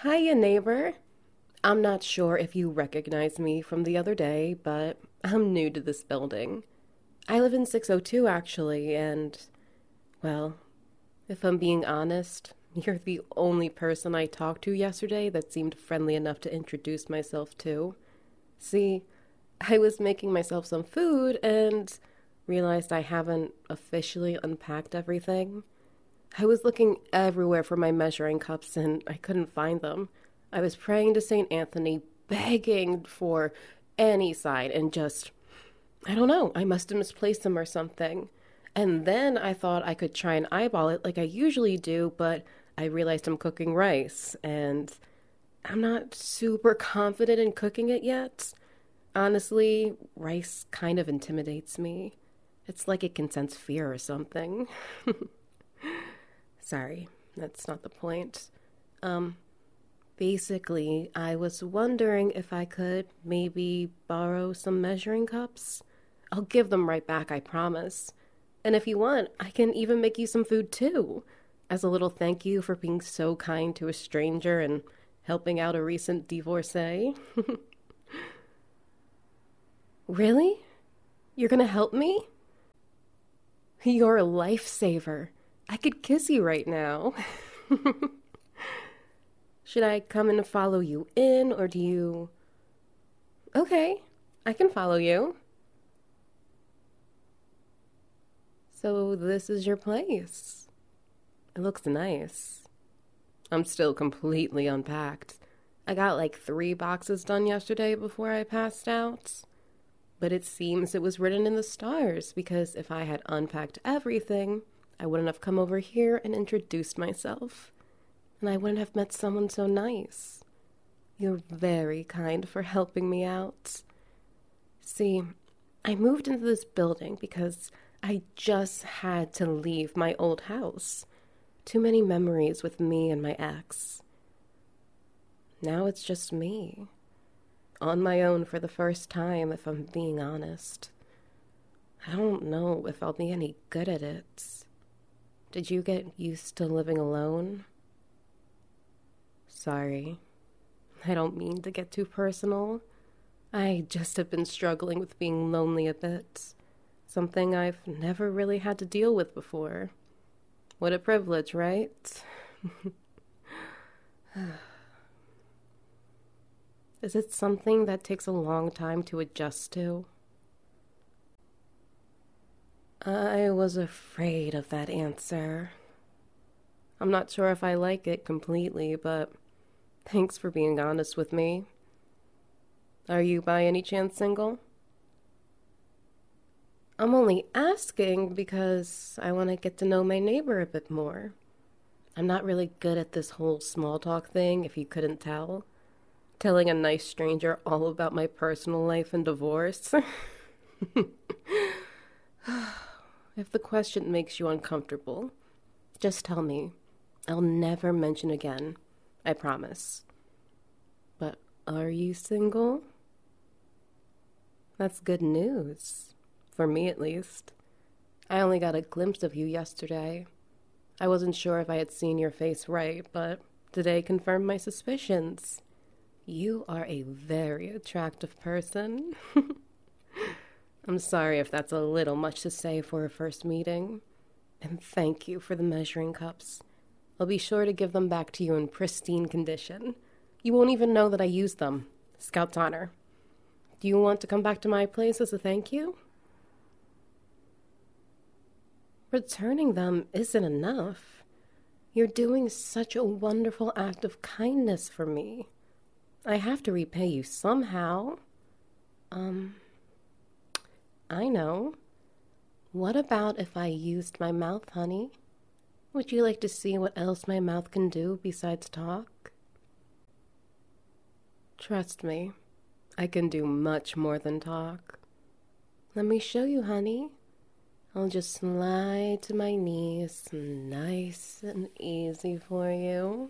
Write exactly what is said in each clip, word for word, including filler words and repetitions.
Hiya, neighbor. I'm not sure if you recognize me from the other day, but I'm new to this building. I live in six oh two, actually, and, well, if I'm being honest, you're the only person I talked to yesterday that seemed friendly enough to introduce myself to. See, I was making myself some food and realized I haven't officially unpacked everything. I was looking everywhere for my measuring cups and I couldn't find them. I was praying to Saint Anthony, begging for any sign, and just, I don't know, I must have misplaced them or something. And then I thought I could try and eyeball it like I usually do, but I realized I'm cooking rice, and I'm not super confident in cooking it yet. Honestly, rice kind of intimidates me. It's like it can sense fear or something. Sorry, that's not the point. Um, basically, I was wondering if I could maybe borrow some measuring cups. I'll give them right back, I promise. And if you want, I can even make you some food too, as a little thank you for being so kind to a stranger and helping out a recent divorcee. Really? You're gonna help me? You're a lifesaver. I could kiss you right now. Should I come and follow you in, or do you... Okay, I can follow you. So this is your place. It looks nice. I'm still completely unpacked. I got like three boxes done yesterday before I passed out. But it seems it was written in the stars, because if I had unpacked everything, I wouldn't have come over here and introduced myself. And I wouldn't have met someone so nice. You're very kind for helping me out. See, I moved into this building because I just had to leave my old house. Too many memories with me and my ex. Now it's just me. On my own for the first time, if I'm being honest. I don't know if I'll be any good at it. Did you get used to living alone? Sorry. I don't mean to get too personal. I just have been struggling with being lonely a bit. Something I've never really had to deal with before. What a privilege, right? Is it something that takes a long time to adjust to? I was afraid of that answer. I'm not sure if I like it completely, but thanks for being honest with me. Are you by any chance single? I'm only asking because I want to get to know my neighbor a bit more. I'm not really good at this whole small talk thing, if you couldn't tell. Telling a nice stranger all about my personal life and divorce. If the question makes you uncomfortable, just tell me. I'll never mention again. I promise. But are you single? That's good news. For me, at least. I only got a glimpse of you yesterday. I wasn't sure if I had seen your face right, but today confirmed my suspicions. You are a very attractive person. I'm sorry if that's a little much to say for a first meeting. And thank you for the measuring cups. I'll be sure to give them back to you in pristine condition. You won't even know that I used them. Scout's honor. Do you want to come back to my place as a thank you? Returning them isn't enough. You're doing such a wonderful act of kindness for me. I have to repay you somehow. Um, I know. What about if I used my mouth, honey? Would you like to see what else my mouth can do besides talk? Trust me, I can do much more than talk. Let me show you, honey. I'll just slide to my knees, nice and easy for you.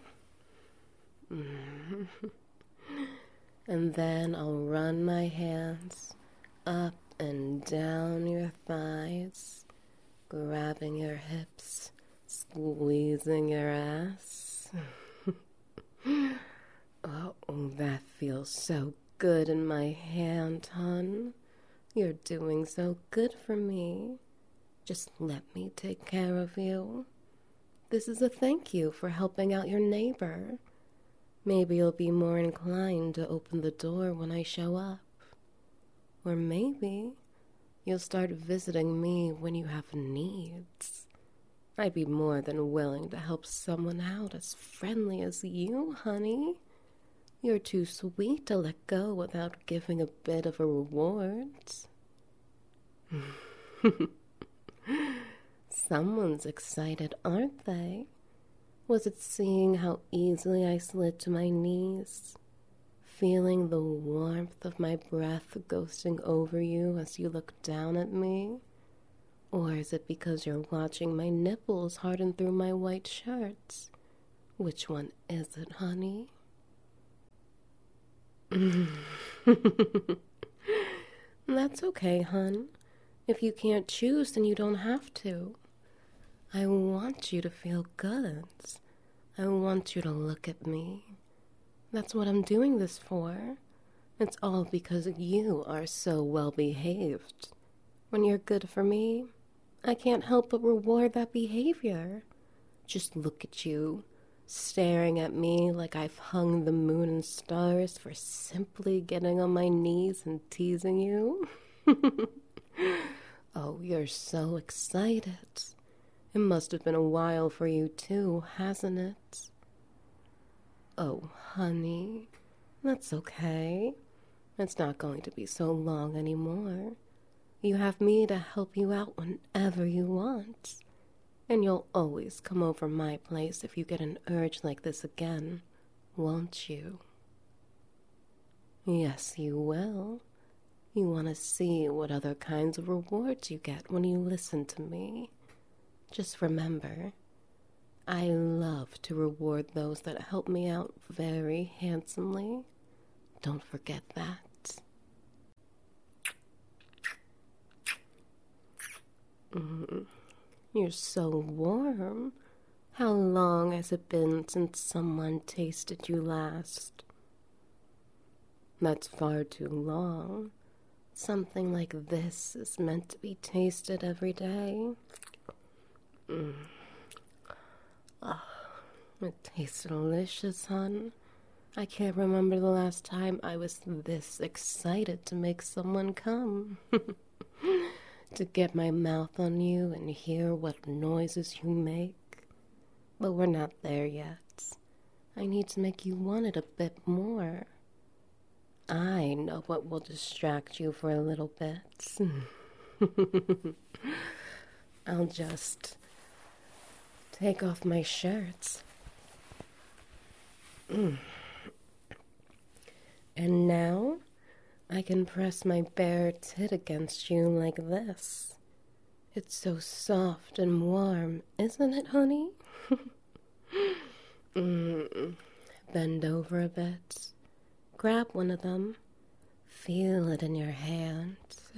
And then I'll run my hands up and down your thighs, grabbing your hips, squeezing your ass. Oh, that feels so good in my hand, hon. You're doing so good for me. Just let me take care of you. This is a thank you for helping out your neighbor. Maybe you'll be more inclined to open the door when I show up. Or maybe you'll start visiting me when you have needs. I'd be more than willing to help someone out as friendly as you, honey. You're too sweet to let go without giving a bit of a reward. Someone's excited, aren't they? Was it seeing how easily I slid to my knees? Feeling the warmth of my breath ghosting over you as you look down at me? Or is it because you're watching my nipples harden through my white shirts? Which one is it, honey? That's okay, hun. If you can't choose, then you don't have to. I want you to feel good. I want you to look at me. That's what I'm doing this for. It's all because you are so well behaved. When you're good for me, I can't help but reward that behavior. Just look at you, staring at me like I've hung the moon and stars for simply getting on my knees and teasing you. Oh, you're so excited. It must have been a while for you too, hasn't it? Oh, honey, that's okay. It's not going to be so long anymore. You have me to help you out whenever you want. And you'll always come over my place if you get an urge like this again, won't you? Yes, you will. You want to see what other kinds of rewards you get when you listen to me. Just remember, I love to reward those that help me out very handsomely. Don't forget that. Mm, you're so warm. How long has it been since someone tasted you last? That's far too long. Something like this is meant to be tasted every day. Mm. Oh, it tastes delicious, hon. I can't remember the last time I was this excited to make someone come. To get my mouth on you and hear what noises you make. But we're not there yet. I need to make you want it a bit more. I know what will distract you for a little bit. I'll just take off my shirts. Mm. And now I can press my bare tit against you like this. It's so soft and warm, isn't it, honey? mm. Bend over a bit. Grab one of them. Feel it in your hand.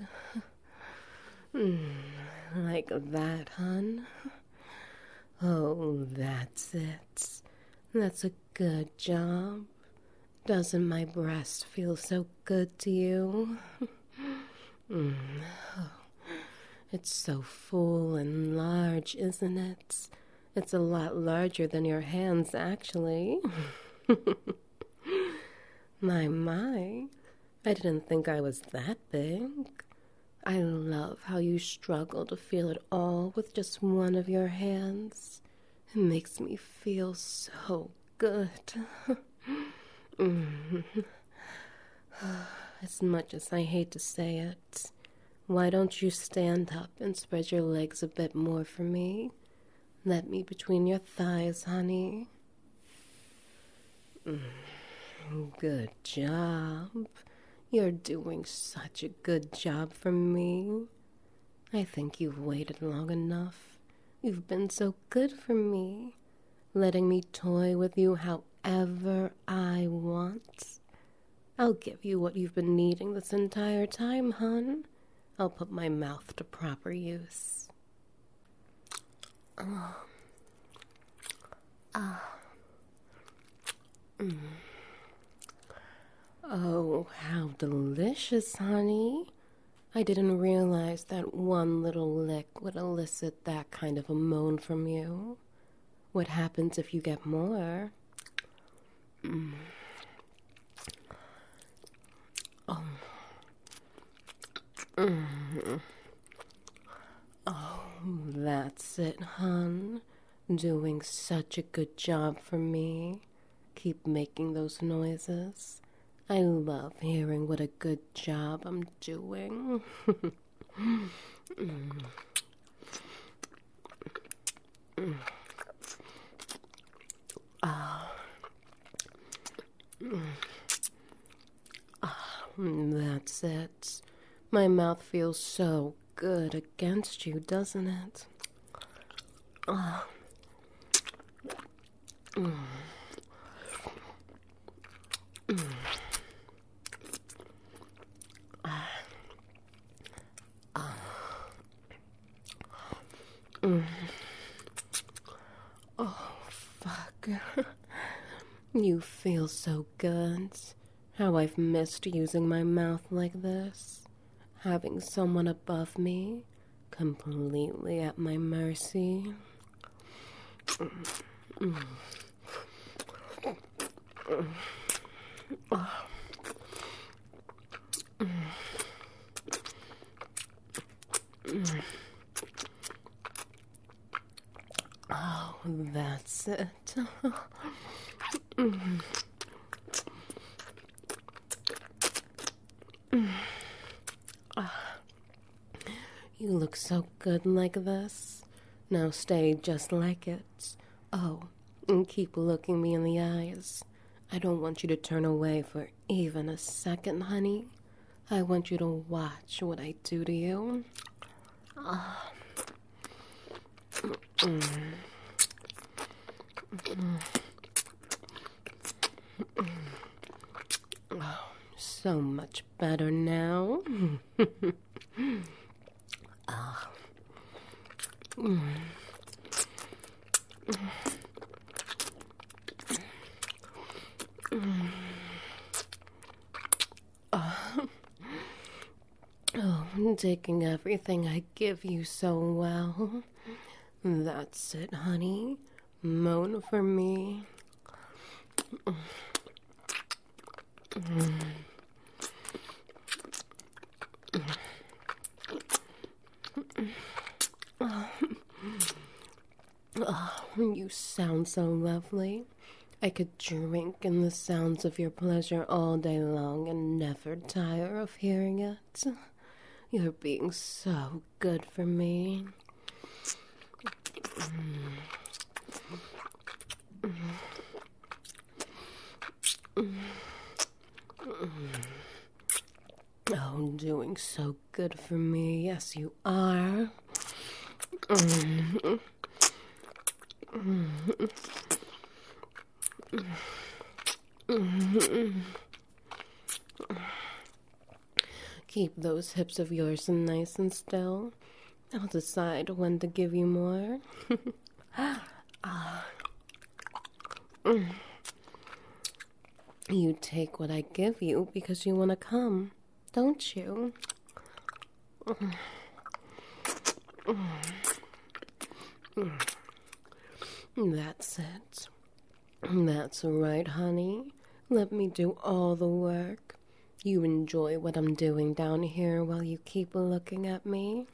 mm. Like that, hon. Oh, that's it. That's a good job. Doesn't my breast feel so good to you? mm. oh. It's so full and large, isn't it? It's a lot larger than your hands, actually. My, my. I didn't think I was that big. I love how you struggle to feel it all with just one of your hands. It makes me feel so good. mm. As much as I hate to say it, why don't you stand up and spread your legs a bit more for me? Let me between your thighs, honey. Mm. Good job. You're doing such a good job for me. I think you've waited long enough. You've been so good for me, letting me toy with you however I want. I'll give you what you've been needing this entire time, hon. I'll put my mouth to proper use. Oh. Ah. Mm. Oh, how delicious, honey. I didn't realize that one little lick would elicit that kind of a moan from you. What happens if you get more? Mm. Oh. Mm. Oh, that's it, hun. Doing such a good job for me. Keep making those noises. I love hearing what a good job I'm doing. mm. Mm. Ah. Mm. Ah, that's it. My mouth feels so good against you, doesn't it? Ah. Mm. Mm. Ah. Ah. Mm. Oh, fuck. You feel so good. How I've missed using my mouth like this. Having someone above me, completely at my mercy. Mm. Mm. Mm. Oh. Mm. Mm. Oh, that's it. mm. Mm. Ah. You look so good like this. Now stay just like it. Oh, and keep looking me in the eyes. I don't want you to turn away for even a second, honey. I want you to watch what I do to you. Ah. Mm. Mm. Mm. Oh, so much better now. Ah. Mm. Mm. Oh. Oh, taking everything I give you so well. That's it, honey. Moan for me. Mm. Oh. Oh, you sound so lovely. I could drink in the sounds of your pleasure all day long and never tire of hearing it. You're being so good for me. Mm. Mm. Mm. Mm. Oh, doing so good for me. Yes, you are. Mm. Mm. Mm. Keep those hips of yours nice and still. I'll decide when to give you more. ah. mm. You take what I give you because you want to come, don't you? Mm. Mm. That's it. That's right, honey. Let me do all the work. You enjoy what I'm doing down here while you keep looking at me.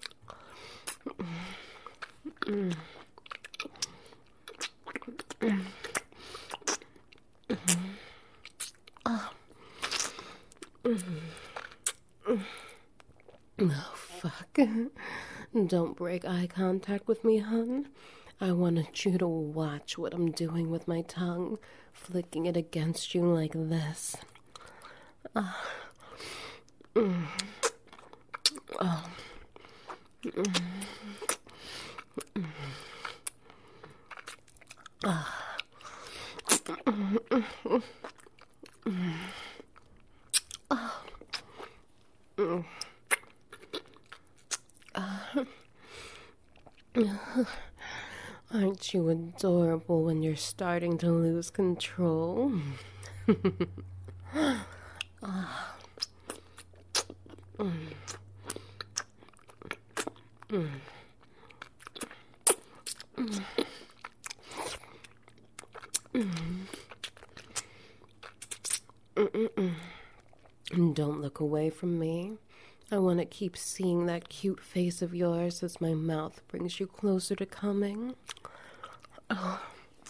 Mm. Mm. Oh. Mm. Oh, fuck. Don't break eye contact with me, hun. I wanted you to watch what I'm doing with my tongue, flicking it against you like this. Uh, mm, oh, mm, mm, uh, mm, mm, mm, oh, mm, uh, aren't you adorable when you're starting to lose control? Don't look away from me. I want to keep seeing that cute face of yours as my mouth brings you closer to coming. Oh.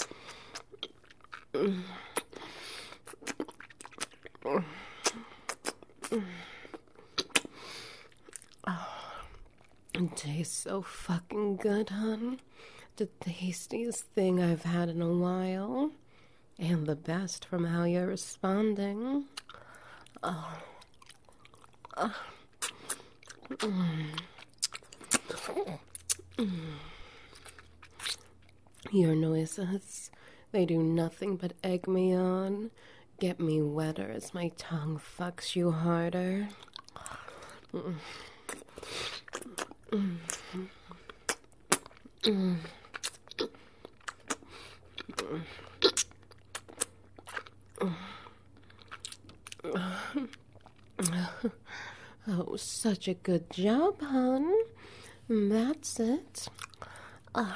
It tastes so fucking good, hun. The tastiest thing I've had in a while. And the best from how you're responding. Oh. Oh. Mm. Mm. Your noises, they do nothing but egg me on, get me wetter as my tongue fucks you harder. Mm. Mm. Mm. Oh, such a good job, hon. That's it. Uh,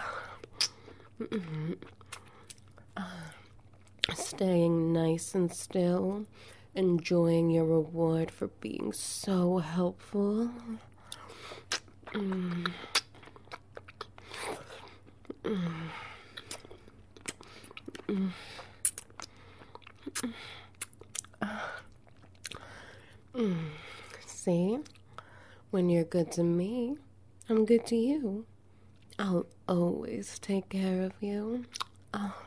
uh, staying nice and still, enjoying your reward for being so helpful. Mm. Mm. Mm. Mm. See? When you're good to me, I'm good to you. I'll always take care of you. Oh.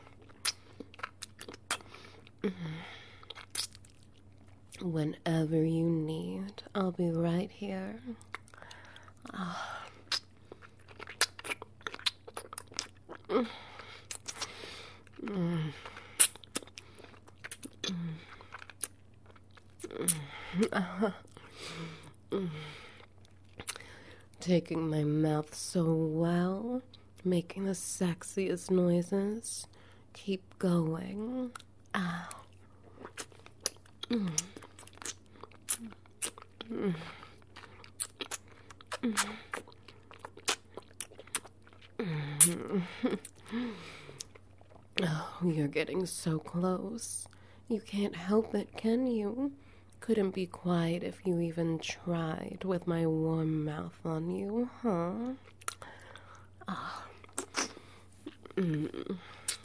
Mm. Whenever you need, I'll be right here. Oh. Mm. Mm. Mm. Mm. Taking my mouth so well, making the sexiest noises. Keep going. Ow. Mm. Mm. Mm. Mm. Oh, you're getting so close. You can't help it, can you? Couldn't be quiet if you even tried with my warm mouth on you, huh? Oh. Mm.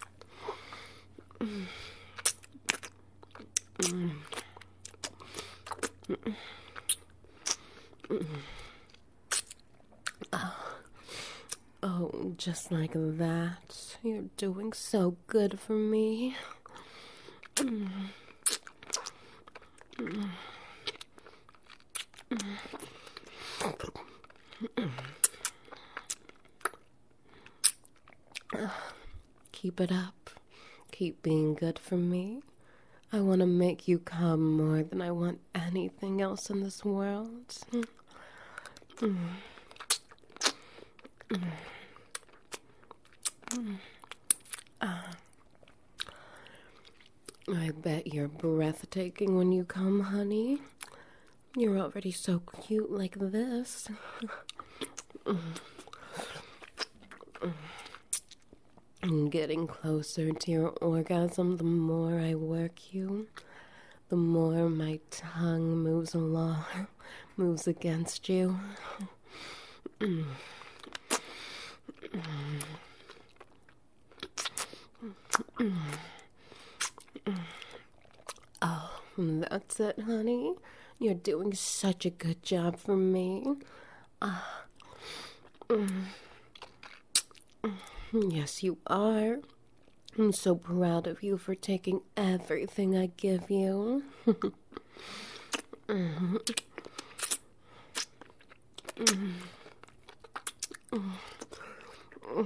Mm. Mm. Mm. Mm. Oh. Oh, just like that. You're doing so good for me. Mm. Mm. Mm. Keep it up. Keep being good for me. I want to make you come more than I want anything else in this world. Mm. Mm. Mm. Uh. I bet you're breathtaking when you come, honey. You're already so cute like this. Mm. Mm. Getting closer to your orgasm, the more I work you, the more my tongue moves along, moves against you. Mm. Mm. Mm. Oh, that's it, honey. You're doing such a good job for me. Uh, mm, mm, yes, you are. I'm so proud of you for taking everything I give you. mm, mm, mm, mm,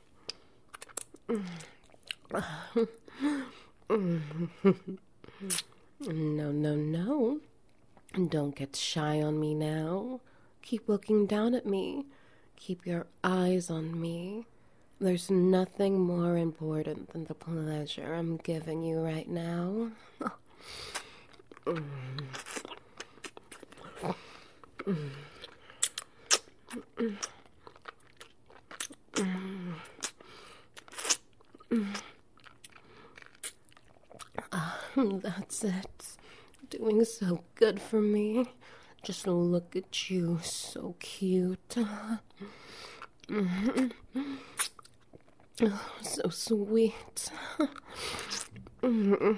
mm, mm. No, no, no. Don't get shy on me now. Keep looking down at me. Keep your eyes on me. There's nothing more important than the pleasure I'm giving you right now. That's it. Doing so good for me. Just look at you, so cute. Mm-hmm. Oh, so sweet. Mm-hmm.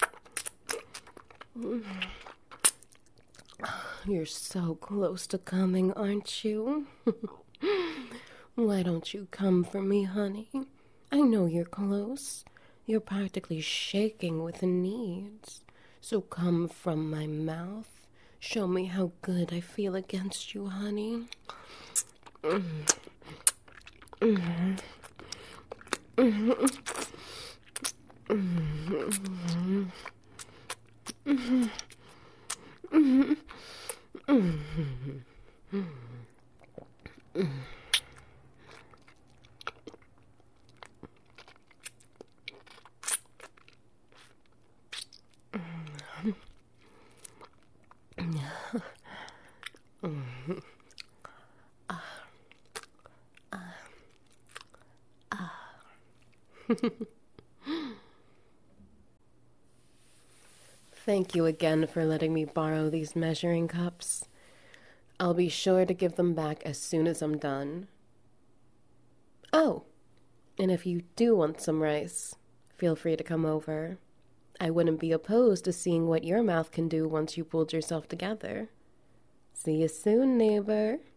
You're so close to coming, aren't you? Why don't you come for me, honey? I know you're close. You're practically shaking with needs. So come from my mouth. Show me how good I feel against you, honey. Mm-hmm. Mm-hmm. Mm-hmm. Mm-hmm. Mm-hmm. Mm-hmm. Mm-hmm. Mm-hmm. Thank you again for letting me borrow these measuring cups. I'll be sure to give them back as soon as I'm done. Oh, and if you do want some rice, feel free to come over. I wouldn't be opposed to seeing what your mouth can do once you pulled yourself together. See you soon, neighbor.